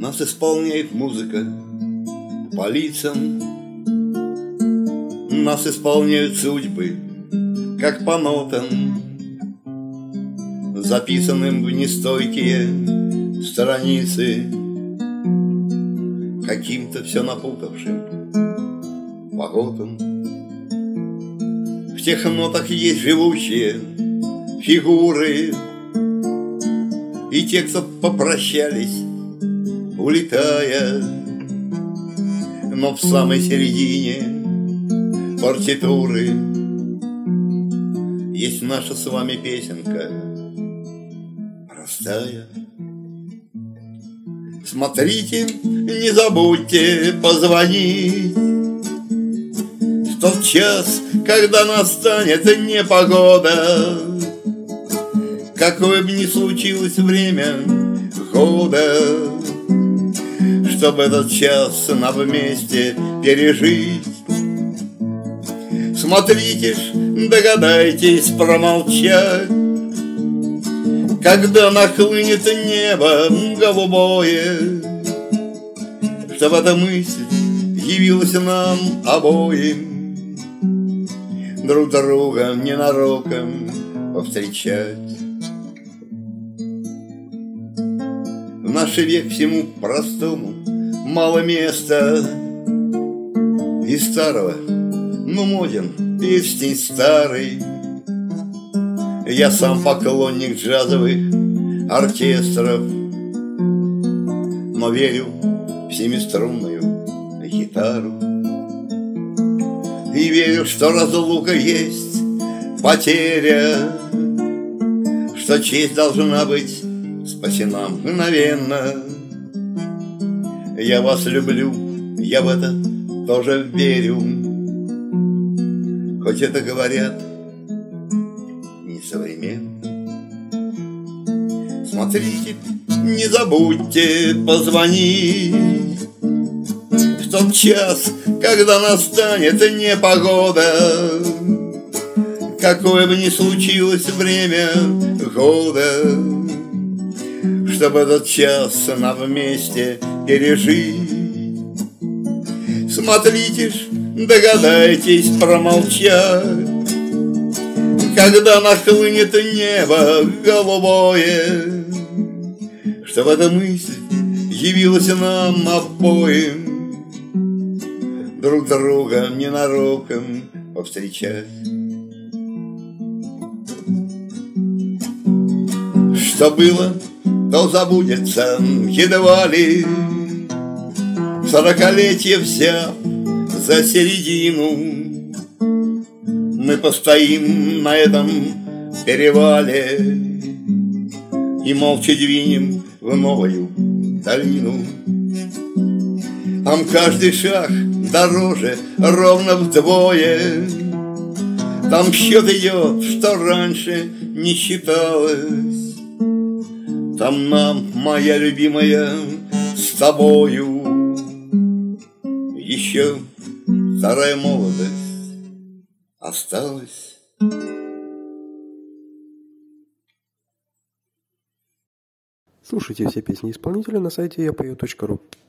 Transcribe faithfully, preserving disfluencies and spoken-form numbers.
Нас исполняет музыка по лицам, нас исполняют судьбы, как по нотам, записанным в нестойкие страницы, каким-то все напутавшим погодам. В тех нотах есть живущие фигуры, и те, кто попрощались, улетая, но в самой середине партитуры есть наша с вами песенка простая. Смотрите, не забудьте позвонить в тот час, когда настанет непогода, какое бы ни случилось время года, чтобы этот час нам вместе пережить. Смотрите ж, догадайтесь промолчать, когда нахлынет небо голубое, чтобы эта мысль явилась нам обоим, друг друга ненароком повстречать. В наш век всему простому мало места, и старого, ну моден песни старый. Я сам поклонник джазовых оркестров, но верю в семиструнную гитару. И верю, что разлука есть потеря, что честь должна быть спасена мгновенно. Я вас люблю, я в это тоже верю, хоть это говорят несовременно. Смотрите, не забудьте позвонить в тот час, когда настанет непогода, какое бы ни случилось время года, чтобы этот час нам вместе пережить. Смотрите ж, догадайтесь промолчать, когда нахлынет небо голубое, чтобы эта мысль явилась нам обоим, друг друга ненароком повстречать. Что было, то забудется едва ли, сорокалетие взяв за середину. Мы постоим на этом перевале и молча двинем в новую долину. Там каждый шаг дороже ровно вдвое, там счет идет, что раньше не считалось. Там нам, моя любимая, с тобою еще вторая молодость осталась. Слушайте все песни исполнителя на сайте я пою точка ру.